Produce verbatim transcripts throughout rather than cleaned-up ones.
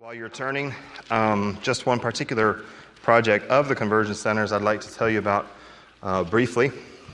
While you're turning, um, just one particular project of the conversion centers I'd like to tell you about uh, briefly.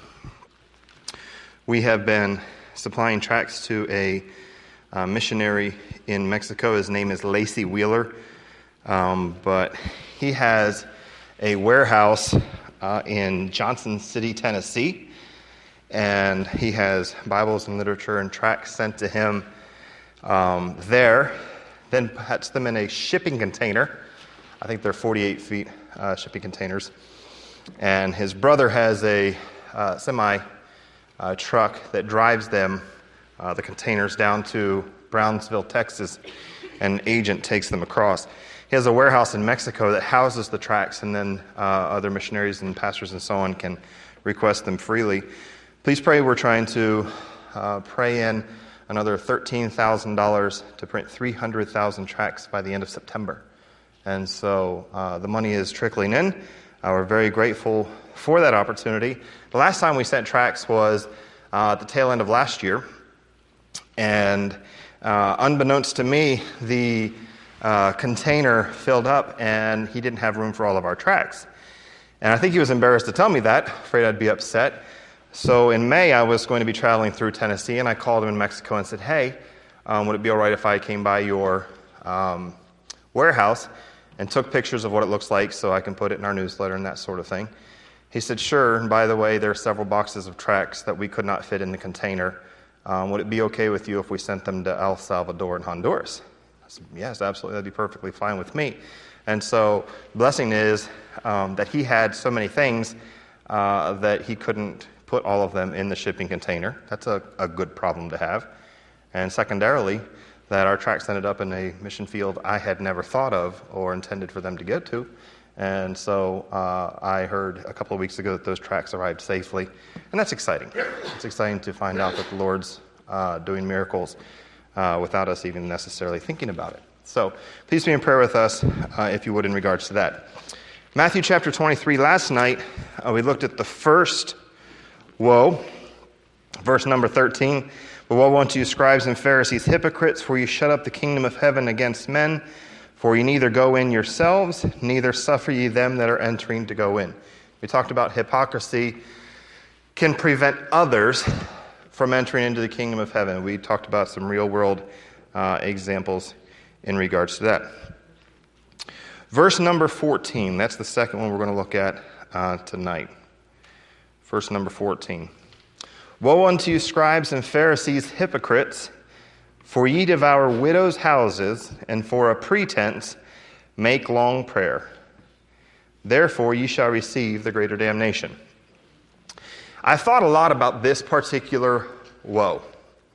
We have been supplying tracts to a uh, missionary in Mexico. His name is Lacey Wheeler, um, but he has a warehouse uh, in Johnson City, Tennessee, and he has Bibles and literature and tracts sent to him um, there. Then puts them in a shipping container. I think they're forty-eight feet uh, shipping containers. And his brother has a uh, semi uh, truck that drives them, uh, the containers, down to Brownsville, Texas. An agent takes them across. He has a warehouse in Mexico that houses the tracts, and then uh, other missionaries and pastors and so on can request them freely. Please pray. We're trying to uh, pray in another thirteen thousand dollars to print three hundred thousand tracts by the end of September. And so uh, the money is trickling in. Uh, we're very grateful for that opportunity. The last time we sent tracts was uh, at the tail end of last year. And uh, unbeknownst to me, the uh, container filled up and he didn't have room for all of our tracts. And I think he was embarrassed to tell me that, afraid I'd be upset. So in May, I was going to be traveling through Tennessee, and I called him in Mexico and said, hey, um, would it be all right if I came by your um, warehouse and took pictures of what it looks like so I can put it in our newsletter and that sort of thing? He said, sure, and by the way, there are several boxes of tracts that we could not fit in the container. Um, would it be okay with you if we sent them to El Salvador and Honduras? I said, yes, absolutely, that'd be perfectly fine with me. And so the blessing is um, that he had so many things uh, that he couldn't put all of them in the shipping container. That's a, a good problem to have. And secondarily, that our tracts ended up in a mission field I had never thought of or intended for them to get to. And so uh, I heard a couple of weeks ago that those tracts arrived safely. And that's exciting. It's exciting to find out that the Lord's uh, doing miracles uh, without us even necessarily thinking about it. So please be in prayer with us, uh, if you would, in regards to that. Matthew chapter twenty-three, last night, uh, we looked at the first woe, verse number thirteen. But woe unto you, scribes and Pharisees, hypocrites, for you shut up the kingdom of heaven against men. For ye neither go in yourselves, neither suffer ye them that are entering to go in. We talked about hypocrisy can prevent others from entering into the kingdom of heaven. We talked about some real-world uh, examples in regards to that. Verse number fourteen, that's the second one we're going to look at uh, tonight. Verse number fourteen. Woe unto you, scribes and Pharisees, hypocrites, for ye devour widows' houses, and for a pretense make long prayer. Therefore ye shall receive the greater damnation. I thought a lot about this particular woe.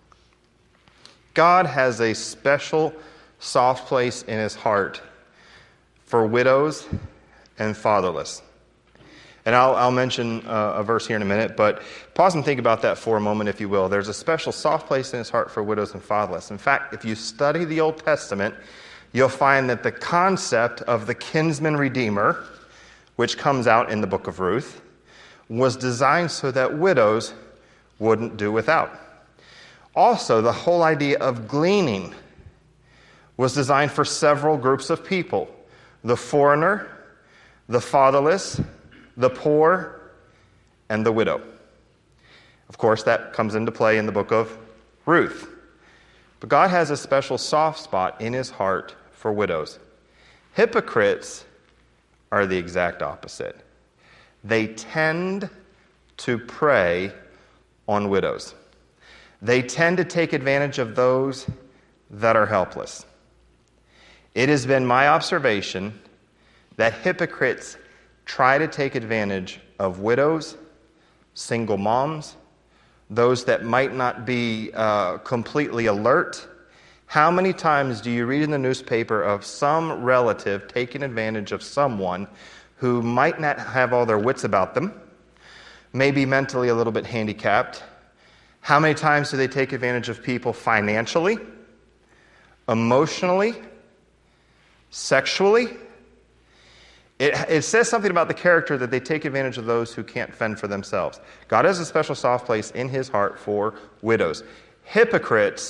God has a special soft place in his heart for widows and fatherless. And I'll, I'll mention uh, a verse here in a minute, but pause and think about that for a moment, if you will. There's a special soft place in his heart for widows and fatherless. In fact, if you study the Old Testament, you'll find that the concept of the kinsman redeemer, which comes out in the book of Ruth, was designed so that widows wouldn't do without. Also, the whole idea of gleaning was designed for several groups of people: the foreigner, the fatherless, the poor, and the widow. Of course, that comes into play in the book of Ruth. But God has a special soft spot in his heart for widows. Hypocrites are the exact opposite. They tend to prey on widows. They tend to take advantage of those that are helpless. It has been my observation that hypocrites try to take advantage of widows, single moms, those that might not be uh, completely alert. How many times do you read in the newspaper of some relative taking advantage of someone who might not have all their wits about them, maybe mentally a little bit handicapped? How many times do they take advantage of people financially, emotionally, sexually? It, it says something about the character that they take advantage of those who can't fend for themselves. God has a special soft place in his heart for widows. Hypocrites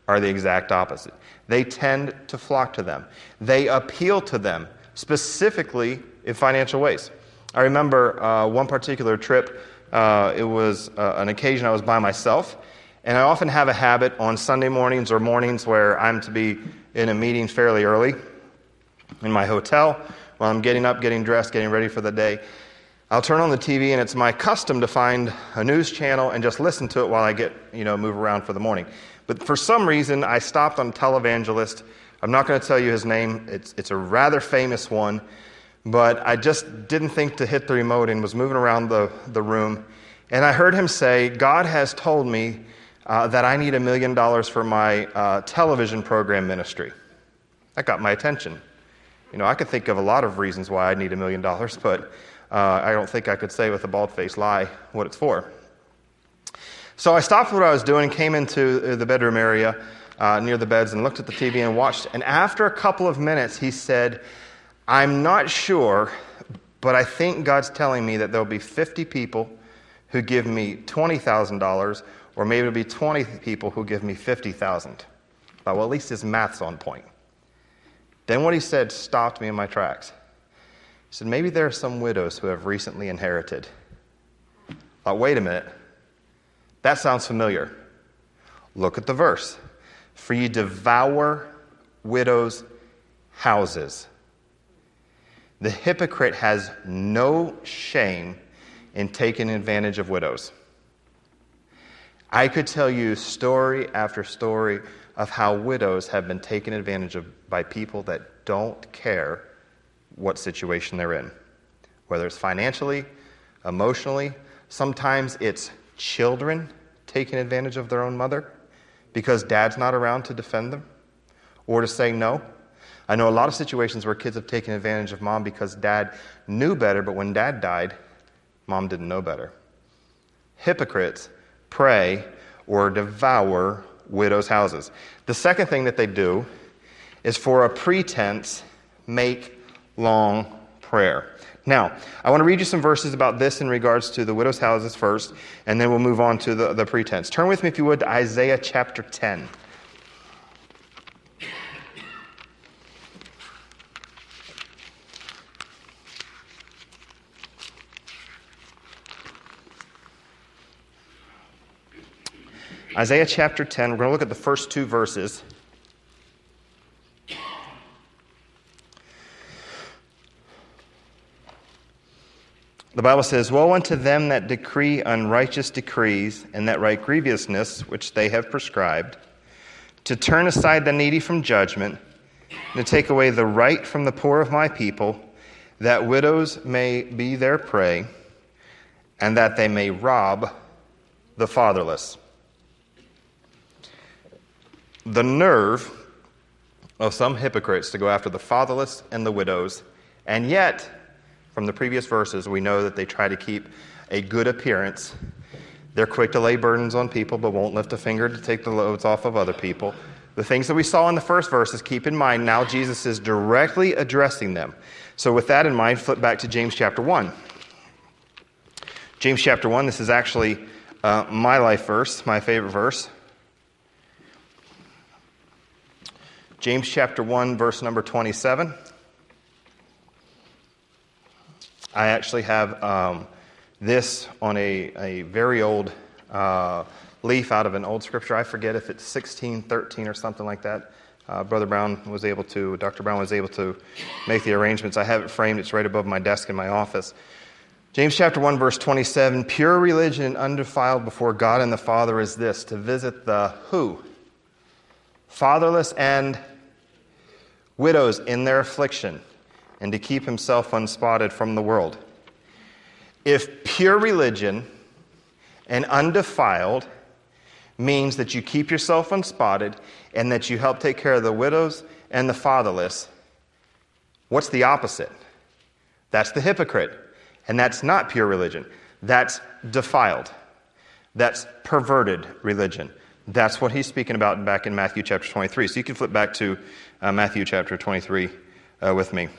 are the exact opposite. They tend to flock to them. They appeal to them, specifically in financial ways. I remember uh, one particular trip. Uh, it was uh, an occasion I was by myself, and I often have a habit on Sunday mornings or mornings where I'm to be in a meeting fairly early in my hotel while I'm getting up, getting dressed, getting ready for the day. I'll turn on the T V, and it's my custom to find a news channel and just listen to it while I get, you know, move around for the morning. But for some reason, I stopped on televangelist. I'm not going to tell you his name. It's it's a rather famous one. But I just didn't think to hit the remote and was moving around the, the room. And I heard him say, God has told me uh, that I need a million dollars for my uh, television program ministry. That got my attention. You know, I could think of a lot of reasons why I need a million dollars, but uh, I don't think I could say with a bald-faced lie what it's for. So I stopped what I was doing, came into the bedroom area uh, near the beds and looked at the T V and watched. And after a couple of minutes, he said, I'm not sure, but I think God's telling me that there'll be fifty people who give me twenty thousand dollars, or maybe it'll be twenty people who give me fifty thousand dollars. Thought, well, at least his math's on point. Then what he said stopped me in my tracks. He said, maybe there are some widows who have recently inherited. Thought, wait a minute. That sounds familiar. Look at the verse. For ye devour widows' houses. The hypocrite has no shame in taking advantage of widows. I could tell you story after story of how widows have been taken advantage of by people that don't care what situation they're in. Whether it's financially, emotionally, sometimes it's children taking advantage of their own mother because dad's not around to defend them or to say no. I know a lot of situations where kids have taken advantage of mom because dad knew better, but when dad died, mom didn't know better. Hypocrites pray or devour widows' houses. The second thing that they do is for a pretense, make long prayer. Now, I want to read you some verses about this in regards to the widows' houses first, and then we'll move on to the, the pretense. Turn with me, if you would, to Isaiah chapter ten. Isaiah chapter ten, we're going to look at the first two verses. The Bible says, woe unto them that decree unrighteous decrees, and that write grievousness which they have prescribed, to turn aside the needy from judgment, and to take away the right from the poor of my people, that widows may be their prey, and that they may rob the fatherless. The nerve of some hypocrites to go after the fatherless and the widows, and yet, from the previous verses, we know that they try to keep a good appearance. They're quick to lay burdens on people, but won't lift a finger to take the loads off of other people. The things that we saw in the first verses, keep in mind, now Jesus is directly addressing them. So with that in mind, flip back to James chapter one. James chapter one, this is actually uh, my life verse, my favorite verse. James chapter one, verse number twenty-seven. I actually have um, this on a, a very old uh, leaf out of an old scripture. I forget if it's sixteen thirteen or something like that. Uh, Brother Brown was able to, Doctor Brown was able to make the arrangements. I have it framed. It's right above my desk in my office. James chapter one, verse twenty-seven, pure religion and undefiled before God and the Father is this, to visit the who? Fatherless and widows in their affliction, and to keep himself unspotted from the world. If pure religion and undefiled means that you keep yourself unspotted and that you help take care of the widows and the fatherless, what's the opposite? That's the hypocrite. And that's not pure religion. That's defiled. That's perverted religion. That's what he's speaking about back in Matthew chapter twenty-three. So you can flip back to uh, Matthew chapter twenty-three uh, with me.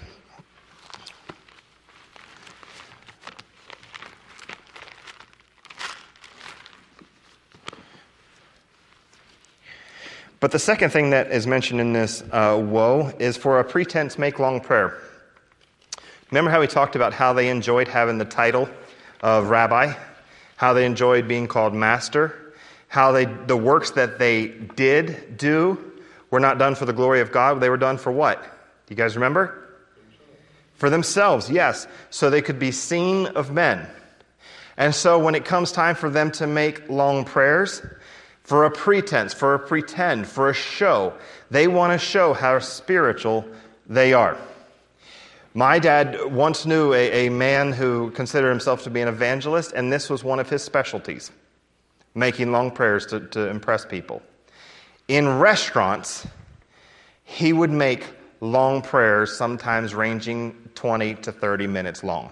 But the second thing that is mentioned in this uh, woe is for a pretense make long prayer. Remember how we talked about how they enjoyed having the title of rabbi, how they enjoyed being called master, how they the works that they did do were not done for the glory of God. They were done for what? Do you guys remember? For themselves, yes. So they could be seen of men. And so when it comes time for them to make long prayers, for a pretense, for a pretend, for a show, they want to show how spiritual they are. My dad once knew a, a man who considered himself to be an evangelist, and this was one of his specialties, making long prayers to, to impress people. In restaurants, he would make long prayers, sometimes ranging twenty to thirty minutes long.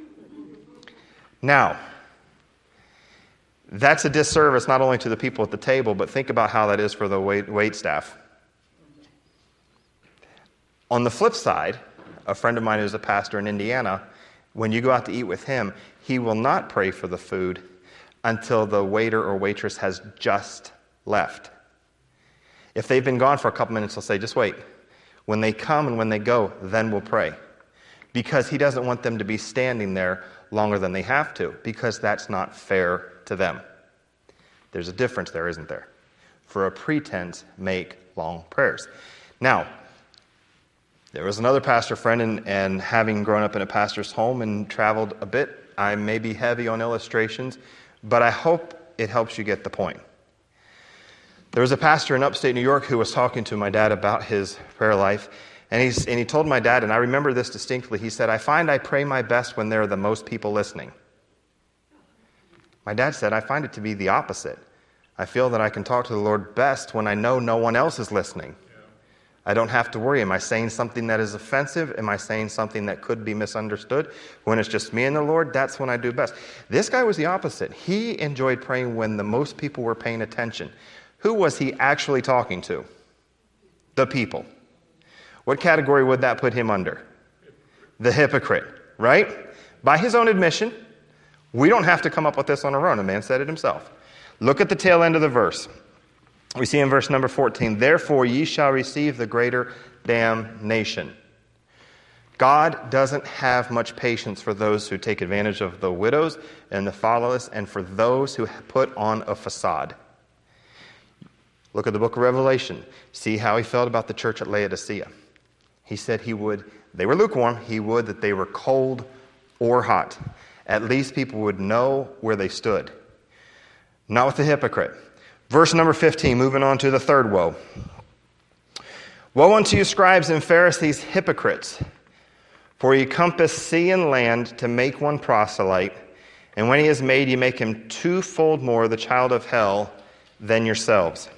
Now, that's a disservice not only to the people at the table, but think about how that is for the wait, wait staff. On the flip side, a friend of mine who's a pastor in Indiana, when you go out to eat with him, he will not pray for the food until the waiter or waitress has just left. If they've been gone for a couple minutes, he'll say, just wait. When they come and when they go, then we'll pray. Because he doesn't want them to be standing there longer than they have to, because that's not fair to them. There's a difference there, isn't there? For a pretense, make long prayers. Now, there was another pastor friend, and, and having grown up in a pastor's home and traveled a bit, I may be heavy on illustrations, but I hope it helps you get the point. There was a pastor in upstate New York who was talking to my dad about his prayer life, and, he's, and he told my dad, and I remember this distinctly, he said, I find I pray my best when there are the most people listening. My dad said, I find it to be the opposite. I feel that I can talk to the Lord best when I know no one else is listening. I don't have to worry. Am I saying something that is offensive? Am I saying something that could be misunderstood? When it's just me and the Lord, that's when I do best. This guy was the opposite. He enjoyed praying when the most people were paying attention. Who was he actually talking to? The people. What category would that put him under? The hypocrite, right? By his own admission, we don't have to come up with this on our own. The man said it himself. Look at the tail end of the verse. We see in verse number fourteen, therefore ye shall receive the greater damnation. God doesn't have much patience for those who take advantage of the widows and the fatherless, and for those who put on a facade. Look at the book of Revelation. See how he felt about the church at Laodicea. He said he would, they were lukewarm, he would that they were cold or hot. At least people would know where they stood. Not with the hypocrite. Verse number fifteen, moving on to the third woe. Woe unto you, scribes and Pharisees, hypocrites! For ye compass sea and land to make one proselyte, and when he is made, ye make him twofold more the child of hell than yourselves.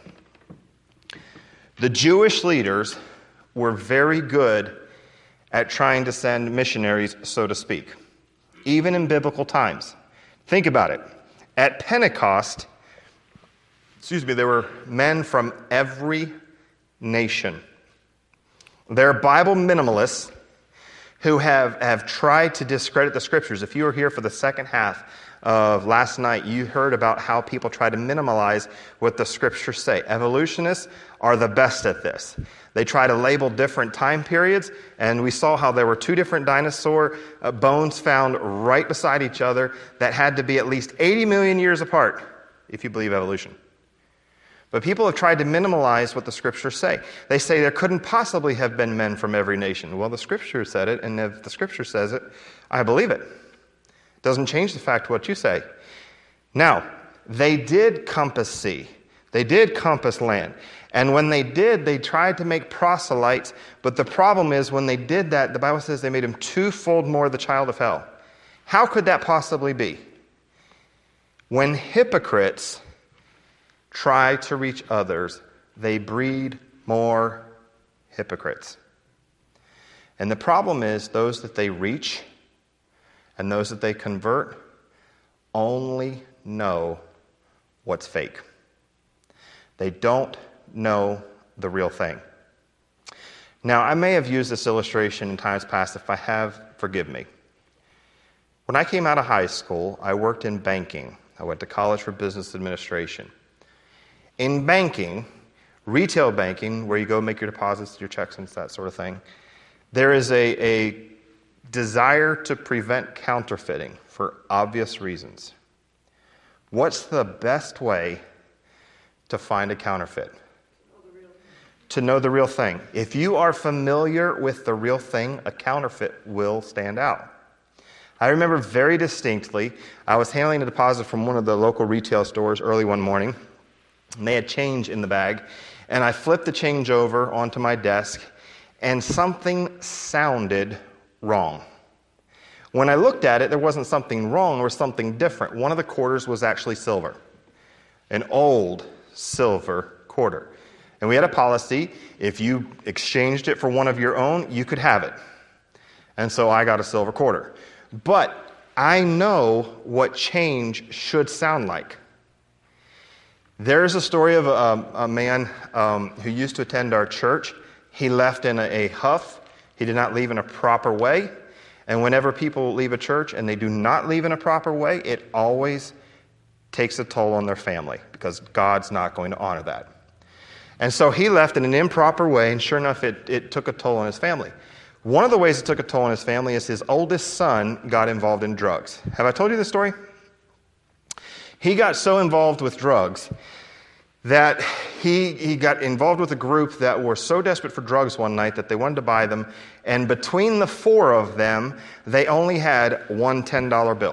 The Jewish leaders were very good at trying to send missionaries, so to speak, even in biblical times. Think about it. At Pentecost, excuse me, there were men from every nation. They're Bible minimalists who have, have tried to discredit the Scriptures. If you were here for the second half of last night, you heard about how people try to minimalize what the Scriptures say. Evolutionists are the best at this. They try to label different time periods, and we saw how there were two different dinosaur uh, bones found right beside each other that had to be at least eighty million years apart, if you believe evolution. But people have tried to minimalize what the Scriptures say. They say there couldn't possibly have been men from every nation. Well, the Scripture said it, and if the Scripture says it, I believe it. It doesn't change the fact what you say. Now, they did compass sea. They did compass land. And when they did, they tried to make proselytes. But the problem is, when they did that, the Bible says they made him twofold more the child of hell. How could that possibly be? When hypocrites try to reach others, they breed more hypocrites. And the problem is, those that they reach and those that they convert only know what's fake. They don't know the real thing. Now, I may have used this illustration in times past. If I have, forgive me. When I came out of high school, I worked in banking. I went to college for business administration. In banking, retail banking, where you go make your deposits, your checks, and that sort of thing, there is a, a desire to prevent counterfeiting for obvious reasons. What's the best way to find a counterfeit? To know the real thing. If you are familiar with the real thing, a counterfeit will stand out. I remember very distinctly, I was handling a deposit from one of the local retail stores early one morning, and they had change in the bag, and I flipped the change over onto my desk, and something sounded wrong. When I looked at it, there wasn't something wrong, there was something different. One of the quarters was actually silver, an old silver quarter. And we had a policy, if you exchanged it for one of your own, you could have it. And so I got a silver quarter. But I know what change should sound like. There's a story of a, a man um, who used to attend our church. He left in a, a huff. He did not leave in a proper way. And whenever people leave a church and they do not leave in a proper way, it always takes a toll on their family because God's not going to honor that. And so he left in an improper way, and sure enough, it, it took a toll on his family. One of the ways it took a toll on his family is his oldest son got involved in drugs. Have I told you this story? He got so involved with drugs that he, he got involved with a group that were so desperate for drugs one night that they wanted to buy them, and between the four of them, they only had one ten dollar bill.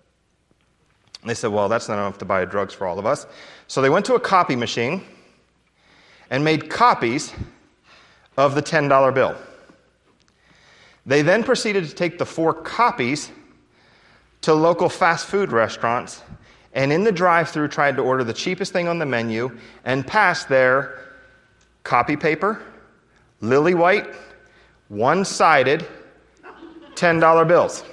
And they said, well, that's not enough to buy drugs for all of us. So they went to a copy machine and made copies of the ten dollar bill. They then proceeded to take the four copies to local fast food restaurants, and in the drive-thru tried to order the cheapest thing on the menu and passed their copy paper, lily white, one-sided ten dollar bills.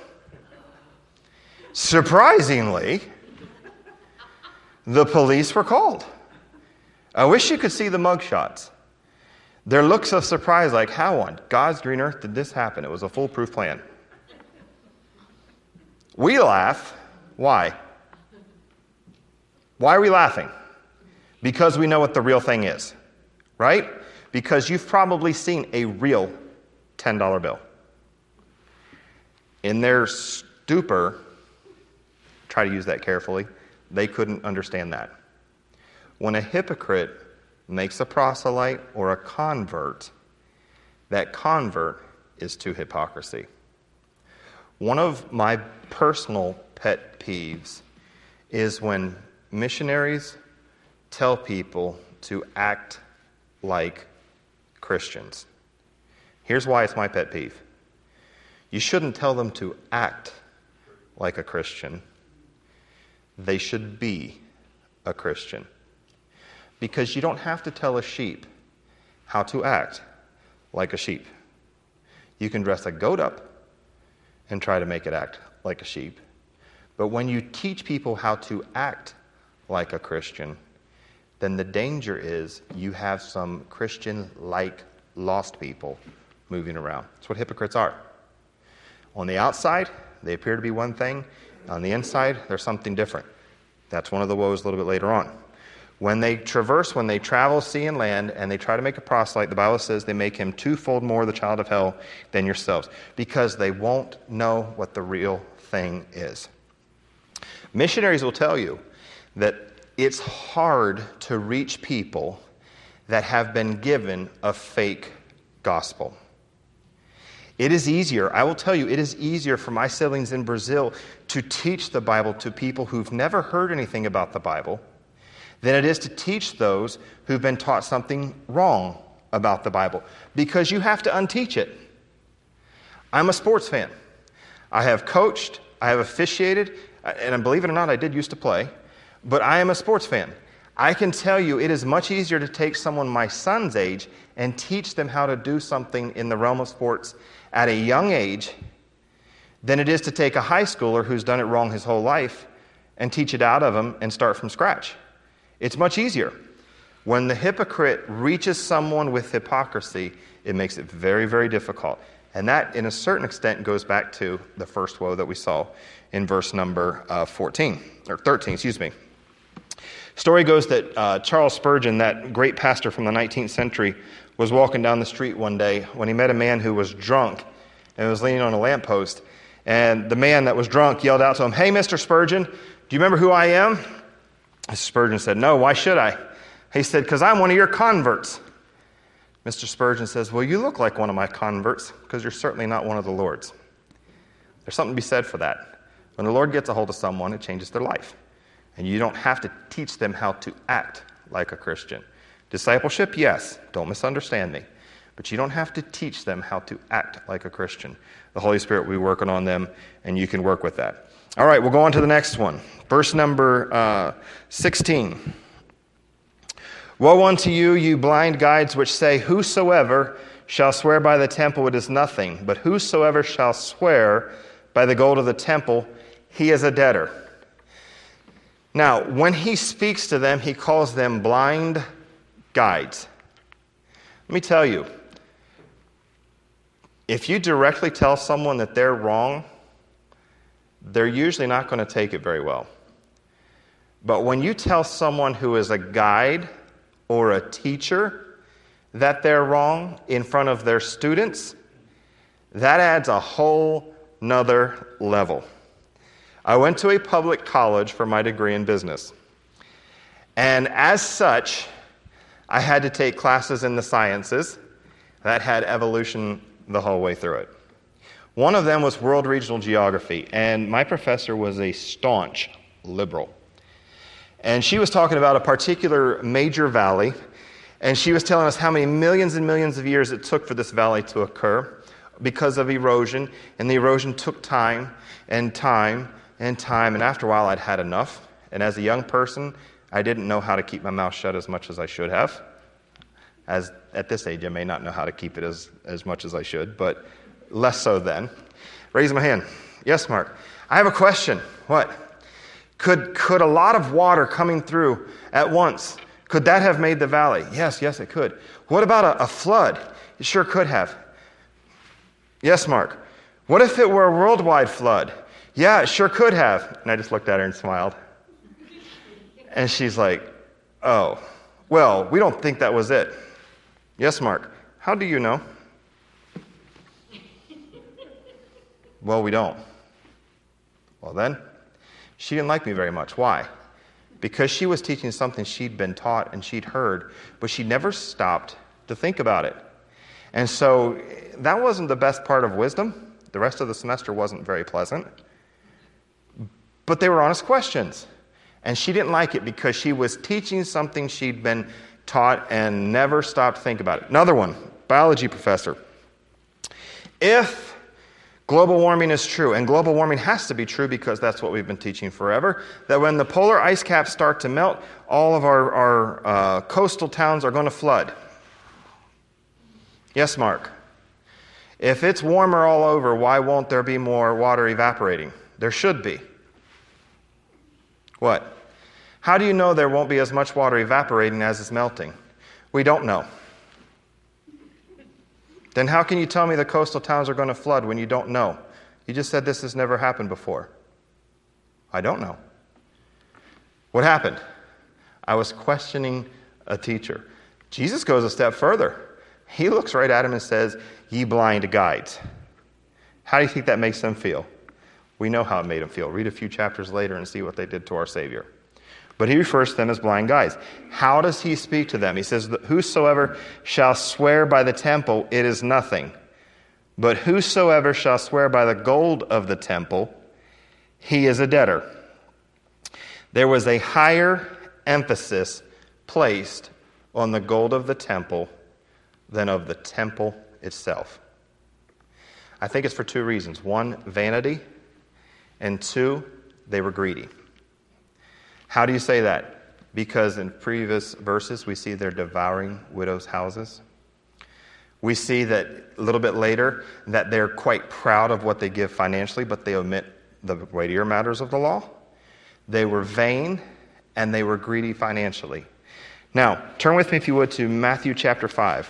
Surprisingly, the police were called. I wish you could see the mugshots. Their looks of surprise, like, how on God's green earth did this happen? It was a foolproof plan. We laugh. Why? Why are we laughing? Because we know what the real thing is, right? Because you've probably seen a real ten dollar bill. In their stupor, try to use that carefully, they couldn't understand that. When a hypocrite makes a proselyte or a convert, that convert is to hypocrisy. One of my personal pet peeves is when missionaries tell people to act like Christians. Here's why it's my pet peeve. You shouldn't tell them to act like a Christian. They should be a Christian. Because you don't have to tell a sheep how to act like a sheep. You can dress a goat up and try to make it act like a sheep. But when you teach people how to act like a Christian, then the danger is you have some Christian-like lost people moving around. That's what hypocrites are. On the outside, they appear to be one thing. On the inside, they're something different. That's one of the woes a little bit later on. When they traverse, when they travel sea and land, and they try to make a proselyte, the Bible says they make him twofold more the child of hell than yourselves, because they won't know what the real thing is. Missionaries will tell you that it's hard to reach people that have been given a fake gospel. It is easier, I will tell you, it is easier for my siblings in Brazil to teach the Bible to people who've never heard anything about the Bible than it is to teach those who've been taught something wrong about the Bible, because you have to unteach it. I'm a sports fan. I have coached, I have officiated, and believe it or not, I did used to play, but I am a sports fan. I can tell you it is much easier to take someone my son's age and teach them how to do something in the realm of sports at a young age than it is to take a high schooler who's done it wrong his whole life and teach it out of him and start from scratch. It's much easier. When the hypocrite reaches someone with hypocrisy, it makes it very, very difficult. And that, in a certain extent, goes back to the first woe that we saw in verse number uh, fourteen, or thirteen, excuse me. Story goes that uh, Charles Spurgeon, that great pastor from the nineteenth century, was walking down the street one day when he met a man who was drunk and was leaning on a lamppost. And the man that was drunk yelled out to him, "Hey, Mister Spurgeon, do you remember who I am?" Mister Spurgeon said, "No, why should I?" He said, "Because I'm one of your converts." Mister Spurgeon says, "Well, you look like one of my converts because you're certainly not one of the Lord's." There's something to be said for that. When the Lord gets a hold of someone, it changes their life. And you don't have to teach them how to act like a Christian. Discipleship, yes, don't misunderstand me. But you don't have to teach them how to act like a Christian. The Holy Spirit will be working on them, and you can work with that. All right, we'll go on to the next one. Verse number uh, sixteen. "Woe unto you, you blind guides, which say, Whosoever shall swear by the temple, it is nothing. But whosoever shall swear by the gold of the temple, he is a debtor." Now, when he speaks to them, he calls them blind guides. Let me tell you, if you directly tell someone that they're wrong, they're usually not going to take it very well. But when you tell someone who is a guide or a teacher that they're wrong in front of their students, that adds a whole nother level. I went to a public college for my degree in business. And as such, I had to take classes in the sciences that had evolution the whole way through it. One of them was world regional geography, and my professor was a staunch liberal. And she was talking about a particular major valley, and she was telling us how many millions and millions of years it took for this valley to occur because of erosion, and the erosion took time and time and time, and after a while I'd had enough. And as a young person, I didn't know how to keep my mouth shut as much as I should have. As at this age, I may not know how to keep it as, as much as I should, but less so then. Raise my hand. Yes, Mark. I have a question. What? Could could a lot of water coming through at once, could that have made the valley? Yes, yes, it could. What about a, a flood? It sure could have. Yes, Mark. What if it were a worldwide flood? Yeah, it sure could have. And I just looked at her and smiled. And she's like, "Oh, well, we don't think that was it." Yes, Mark. How do you know? Well, we don't. Well, then, she didn't like me very much. Why? Because she was teaching something she'd been taught and she'd heard, but she never stopped to think about it. And so that wasn't the best part of wisdom. The rest of the semester wasn't very pleasant. But they were honest questions. And she didn't like it because she was teaching something she'd been taught and never stopped to think about it. Another one, biology professor. If global warming is true, and global warming has to be true because that's what we've been teaching forever, that when the polar ice caps start to melt, all of our, our uh, coastal towns are going to flood. Yes, Mark. If it's warmer all over, why won't there be more water evaporating? There should be. What? How do you know there won't be as much water evaporating as is melting? We don't know. Then how can you tell me the coastal towns are going to flood when you don't know? You just said this has never happened before. I don't know. What happened? I was questioning a teacher. Jesus goes a step further. He looks right at him and says, "Ye blind guides." How do you think that makes them feel? We know how it made them feel. Read a few chapters later and see what they did to our Savior. But he refers to them as blind guides. How does he speak to them? He says, "Whosoever shall swear by the temple, it is nothing. But whosoever shall swear by the gold of the temple, he is a debtor." There was a higher emphasis placed on the gold of the temple than of the temple itself. I think it's for two reasons. One, vanity, and two, they were greedy. How do you say that? Because in previous verses we see they're devouring widows' houses. We see that a little bit later that they're quite proud of what they give financially, but they omit the weightier matters of the law. They were vain and they were greedy financially. Now, turn with me, if you would, to Matthew chapter five.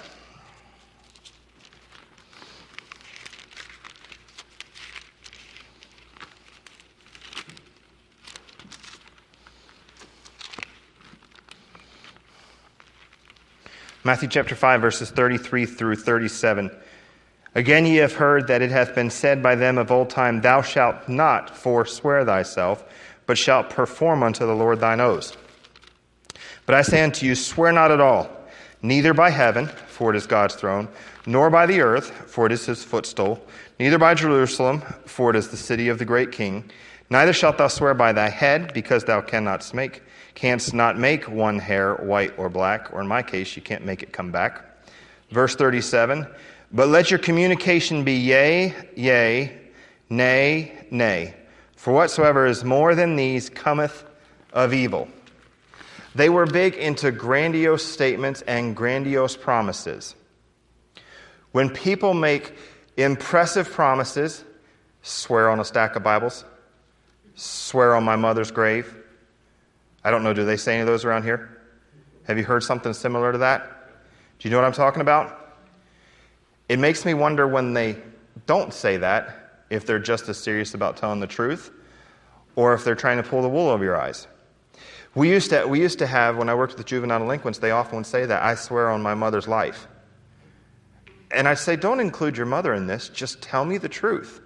Matthew chapter five, verses thirty-three through thirty-seven. Again ye have heard that it hath been said by them of old time, Thou shalt not forswear thyself, but shalt perform unto the Lord thine oaths. But I say unto you, swear not at all, neither by heaven, for it is God's throne, nor by the earth, for it is his footstool, neither by Jerusalem, for it is the city of the great king. Neither shalt thou swear by thy head, because thou cannot make, canst not make one hair white or black, or in my case, you can't make it come back. Verse thirty-seven, But let your communication be yea, yea, nay, nay. For whatsoever is more than these cometh of evil. They were big into grandiose statements and grandiose promises. When people make impressive promises, swear on a stack of Bibles, swear on my mother's grave. I don't know, do they say any of those around here? Have you heard something similar to that? Do you know what I'm talking about? It makes me wonder when they don't say that, if they're just as serious about telling the truth, or if they're trying to pull the wool over your eyes. We used to, we used to have, when I worked with juvenile delinquents, they often would say that, I swear on my mother's life. And I say, don't include your mother in this, just tell me the truth.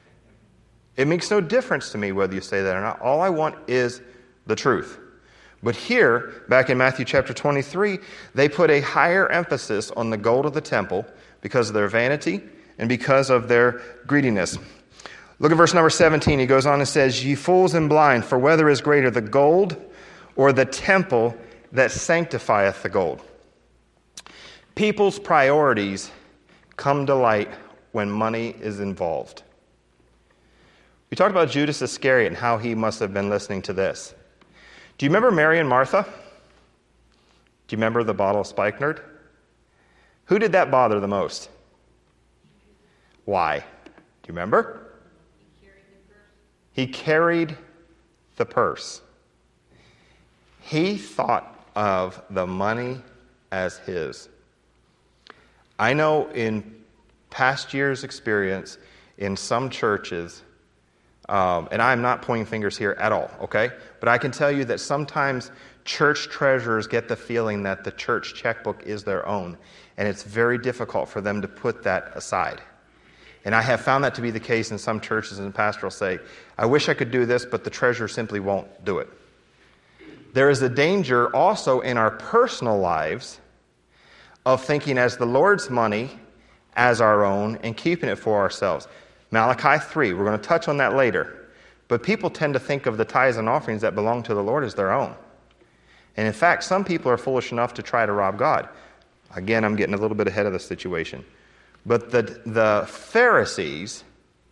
It makes no difference to me whether you say that or not. All I want is the truth. But here, back in Matthew chapter twenty-three, they put a higher emphasis on the gold of the temple because of their vanity and because of their greediness. Look at verse number seventeen. He goes on and says, Ye fools and blind, for whether is greater, the gold or the temple that sanctifieth the gold? People's priorities come to light when money is involved. We talked about Judas Iscariot and how he must have been listening to this. Do you remember Mary and Martha? Do you remember the bottle of spikenard? Who did that bother the most? Why? Do you remember? He carried the purse. He thought of the money as his. I know in past years' experience in some churches, um, and I'm not pointing fingers here at all, okay? But I can tell you that sometimes church treasurers get the feeling that the church checkbook is their own, and it's very difficult for them to put that aside. And I have found that to be the case in some churches, and the pastor will say, I wish I could do this, but the treasurer simply won't do it. There is a danger also in our personal lives of thinking as the Lord's money as our own and keeping it for ourselves. Malachi three, we're going to touch on that later. But people tend to think of the tithes and offerings that belong to the Lord as their own. And in fact, some people are foolish enough to try to rob God. Again, I'm getting a little bit ahead of the situation. But the, the Pharisees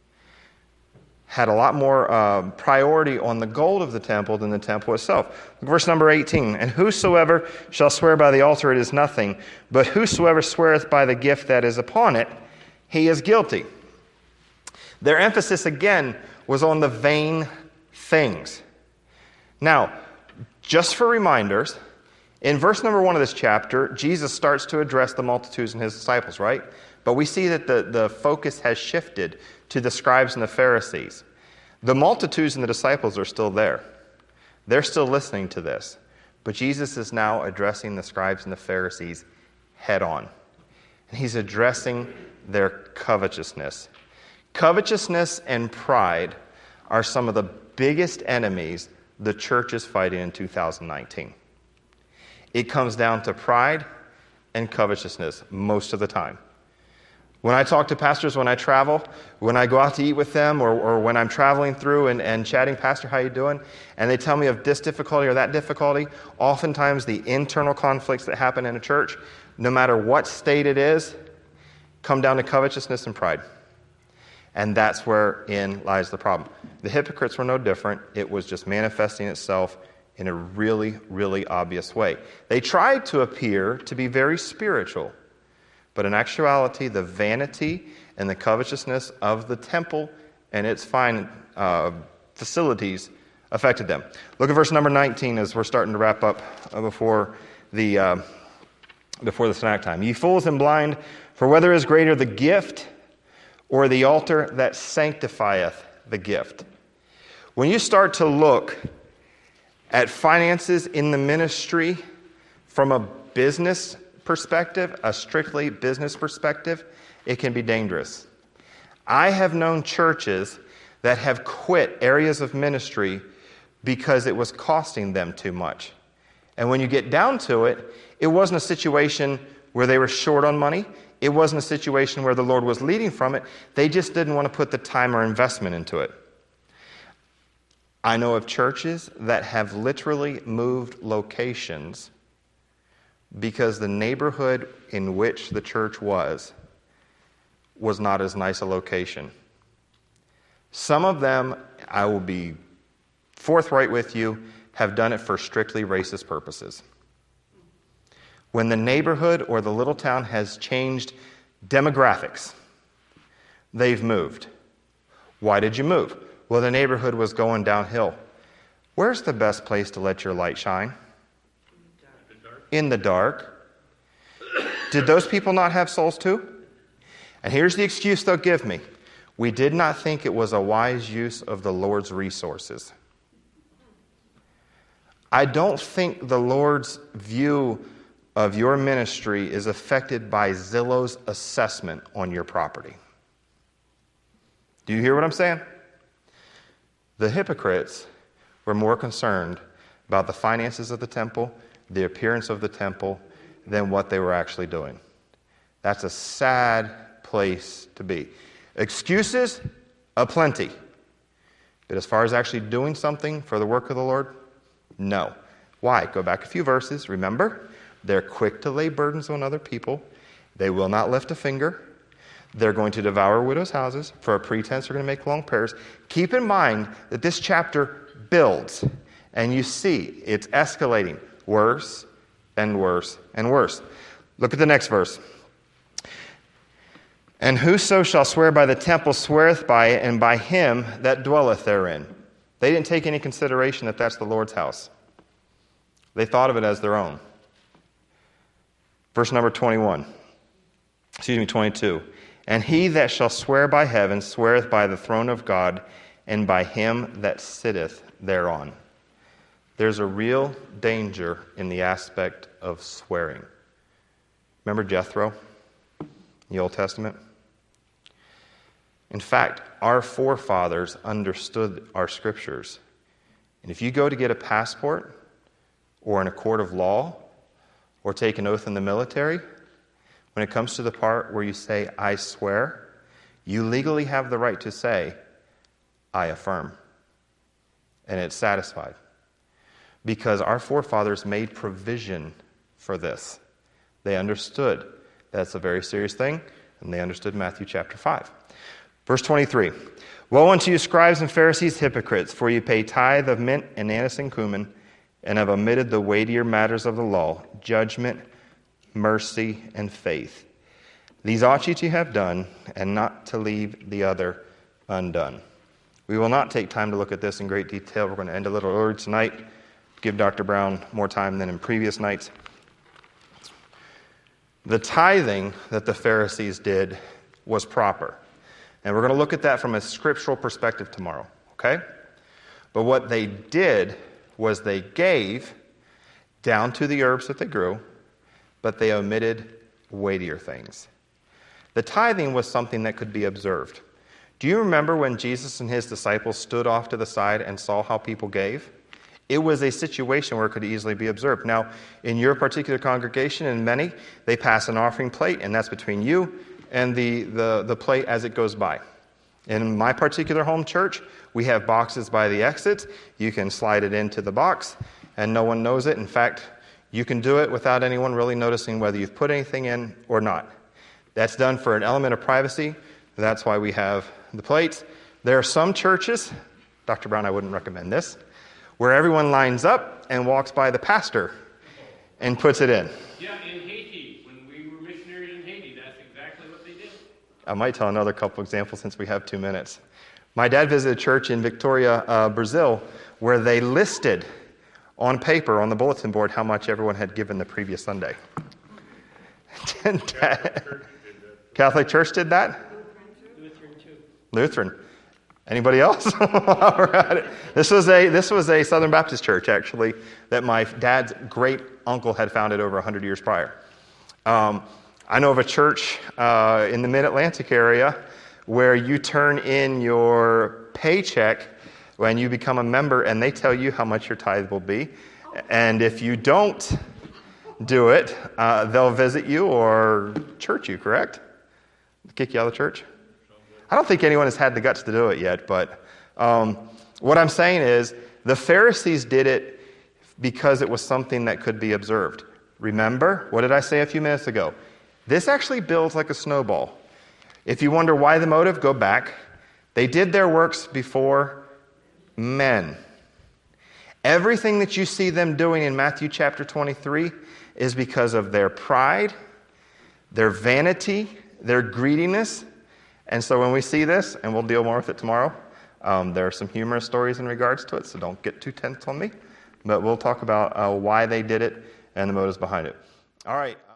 had a lot more uh, priority on the gold of the temple than the temple itself. Verse number eighteen, And whosoever shall swear by the altar, it is nothing, but whosoever sweareth by the gift that is upon it, he is guilty. Their emphasis again was on the vain things. Now, just for reminders, in verse number one of this chapter, Jesus starts to address the multitudes and his disciples, right? But we see that the, the focus has shifted to the scribes and the Pharisees. The multitudes and the disciples are still there. They're still listening to this. But Jesus is now addressing the scribes and the Pharisees head on. And he's addressing their covetousness. Covetousness and pride are some of the biggest enemies the church is fighting in two thousand nineteen. It comes down to pride and covetousness most of the time. When I talk to pastors, when I travel, when I go out to eat with them, or, or when I'm traveling through and, and chatting, Pastor, how you doing? And they tell me of this difficulty or that difficulty, oftentimes the internal conflicts that happen in a church, no matter what state it is, come down to covetousness and pride. And that's wherein lies the problem. The hypocrites were no different. It was just manifesting itself in a really, really obvious way. They tried to appear to be very spiritual, but in actuality, the vanity and the covetousness of the temple and its fine uh, facilities affected them. Look at verse number nineteen as we're starting to wrap up before the uh, before the snack time. Ye fools and blind, for whether is greater the gift or the altar that sanctifieth the gift? When you start to look at finances in the ministry from a business perspective, a strictly business perspective, it can be dangerous. I have known churches that have quit areas of ministry because it was costing them too much. And when you get down to it, it wasn't a situation where they were short on money. It wasn't a situation where the Lord was leading from it. They just didn't want to put the time or investment into it. I know of churches that have literally moved locations because the neighborhood in which the church was was not as nice a location. Some of them, I will be forthright with you, have done it for strictly racist purposes. When the neighborhood or the little town has changed demographics, they've moved. Why did you move? Well, the neighborhood was going downhill. Where's the best place to let your light shine? In the dark. Did those people not have souls too? And here's the excuse they'll give me. We did not think it was a wise use of the Lord's resources. I don't think the Lord's view of your ministry is affected by Zillow's assessment on your property. Do you hear what I'm saying? The hypocrites were more concerned about the finances of the temple, the appearance of the temple, than what they were actually doing. That's a sad place to be. Excuses aplenty. But as far as actually doing something for the work of the Lord, no. Why? Go back a few verses. Remember, they're quick to lay burdens on other people. They will not lift a finger. They're going to devour widows' houses. For a pretense, they're going to make long prayers. Keep in mind that this chapter builds, and you see it's escalating worse and worse and worse. Look at the next verse. And whoso shall swear by the temple sweareth by it, and by him that dwelleth therein. They didn't take any consideration that that's the Lord's house. They thought of it as their own. Verse number twenty-one. Excuse me, twenty-two. And he that shall swear by heaven sweareth by the throne of God, and by him that sitteth thereon. There's a real danger in the aspect of swearing. Remember Jethro in the Old Testament? In fact, our forefathers understood our scriptures. And if you go to get a passport, or in a court of law, or take an oath in the military, when it comes to the part where you say, I swear, you legally have the right to say, I affirm. And it's satisfied. Because our forefathers made provision for this. They understood that's a very serious thing, and they understood Matthew chapter five. Verse twenty-three. Woe unto you, scribes and Pharisees, hypocrites, for you pay tithe of mint and anise and cumin, and have omitted the weightier matters of the law, judgment, mercy, and faith. These ought ye to have done, and not to leave the other undone. We will not take time to look at this in great detail. We're going to end a little early tonight, give Doctor Brown more time than in previous nights. The tithing that the Pharisees did was proper. And we're going to look at that from a scriptural perspective tomorrow, okay? But what they did was they gave down to the herbs that they grew, but they omitted weightier things. The tithing was something that could be observed. Do you remember when Jesus and his disciples stood off to the side and saw how people gave? It was a situation where it could easily be observed. Now, in your particular congregation, and many, they pass an offering plate, and that's between you and the, the, the plate as it goes by. In my particular home church, we have boxes by the exits. You can slide it into the box, and no one knows it. In fact, you can do it without anyone really noticing whether you've put anything in or not. That's done for an element of privacy. That's why we have the plates. There are some churches, Doctor Brown, I wouldn't recommend this, where everyone lines up and walks by the pastor and puts it in. Yeah, in Haiti, when we were missionaries in Haiti, that's exactly what they did. I might tell another couple examples since we have two minutes. My dad visited a church in Victoria, uh, Brazil, where they listed on paper on the bulletin board how much everyone had given the previous Sunday. Catholic Church did that? Lutheran too. Lutheran. Anybody else? All right. This was a this was a Southern Baptist church, actually, that my dad's great uncle had founded over one hundred years prior. Um, I know of a church uh, in the Mid-Atlantic area where you turn in your paycheck when you become a member, and they tell you how much your tithe will be. And if you don't do it, uh, they'll visit you or church you, correct? Kick you out of the church? I don't think anyone has had the guts to do it yet, but um, what I'm saying is the Pharisees did it because it was something that could be observed. Remember, what did I say a few minutes ago? This actually builds like a snowball. If you wonder why the motive, go back. They did their works before men. Everything that you see them doing in Matthew chapter twenty-three is because of their pride, their vanity, their greediness. And so when we see this, and we'll deal more with it tomorrow, um, there are some humorous stories in regards to it, so don't get too tense on me. But we'll talk about uh, why they did it and the motives behind it. All right.